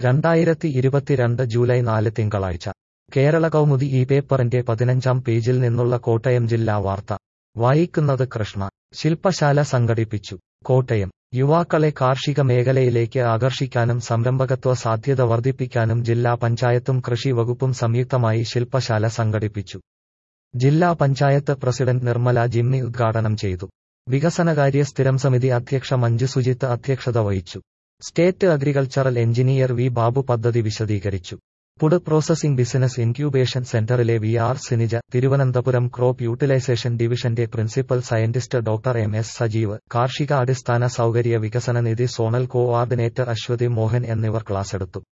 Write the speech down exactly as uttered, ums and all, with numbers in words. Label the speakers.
Speaker 1: രണ്ടായിരത്തി ഇരുപത്തിരണ്ട് ജൂലൈ നാല് തിങ്കളാഴ്ച കേരള കൗമുദി ഈ പേപ്പറിന്റെ പതിനഞ്ചാം പേജിൽ നിന്നുള്ള കോട്ടയം ജില്ലാ വാർത്ത വായിക്കുന്നത് കൃഷ്ണ. ശില്പശാല സംഘടിപ്പിച്ചു. കോട്ടയം. യുവാക്കളെ കാർഷിക മേഖലയിലേക്ക് ആകർഷിക്കാനും സംരംഭകത്വ സാധ്യത വർദ്ധിപ്പിക്കാനും ജില്ലാ പഞ്ചായത്തും കൃഷി വകുപ്പും സംയുക്തമായി ശില്പശാല സംഘടിപ്പിച്ചു. ജില്ലാ പഞ്ചായത്ത് പ്രസിഡന്റ് നിർമ്മല ജിമ്മി ഉദ്ഘാടനം ചെയ്തു. വികസനകാര്യ സ്ഥിരം സമിതി അധ്യക്ഷ മഞ്ജു സുജിത്ത് അധ്യക്ഷത വഹിച്ചു. State agricultural engineer V Babu പദ്ധതി വിശദീകരിച്ചു. ഫുഡ് പ്രോസസിംഗ് ബിസിനസ് ഇൻക്യൂബേഷൻ സെന്ററിലെ V R Sinija, Thiruvananthapuram crop utilisation ഡിവിഷന്റെ principal scientist doctor M S Sajeev, കാർഷിക അടിസ്ഥാന സൗകര്യ വികസന നിധി സോണൽ കോഓർഡിനേറ്റർ അശ്വതി മോഹൻ എന്നിവർ ക്ലാസെടുത്തു.